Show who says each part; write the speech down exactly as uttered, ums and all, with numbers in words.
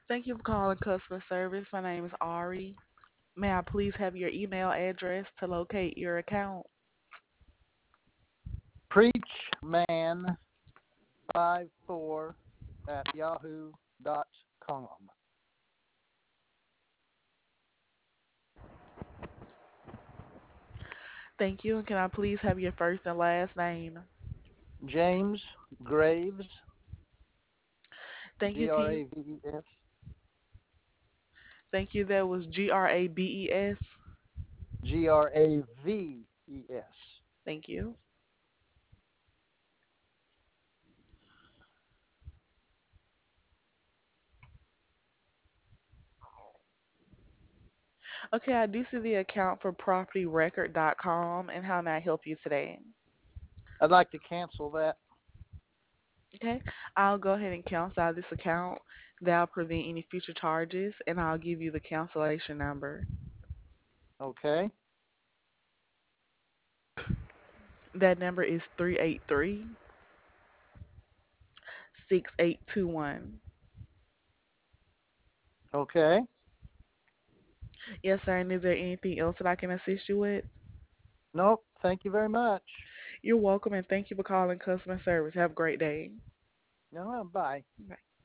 Speaker 1: Thank you for calling customer service. My name is Ari. May I please have your email address to locate your account?
Speaker 2: Preachman five four at yahoo dot com.
Speaker 1: Thank you. And can I please have your first and last name?
Speaker 2: James Graves,
Speaker 1: Thank you.
Speaker 2: G
Speaker 1: Can
Speaker 2: R
Speaker 1: you?
Speaker 2: A V E S,
Speaker 1: Thank you. That was G R A B E S.
Speaker 2: G R A V E S.
Speaker 1: Thank you. Okay, I do see the account for property record dot com, and how may I help you today?
Speaker 2: I'd like to cancel that.
Speaker 1: Okay, I'll go ahead and cancel out this account. That'll prevent any future charges, and I'll give you the cancellation number.
Speaker 2: Okay.
Speaker 1: That number is three eight three, six eight two one.
Speaker 2: Okay.
Speaker 1: Yes, sir. And is there anything else that I can assist you with?
Speaker 2: Nope. Thank you very much.
Speaker 1: You're welcome, and thank you for calling customer service. Have a great day.
Speaker 2: No, bye.
Speaker 1: Bye.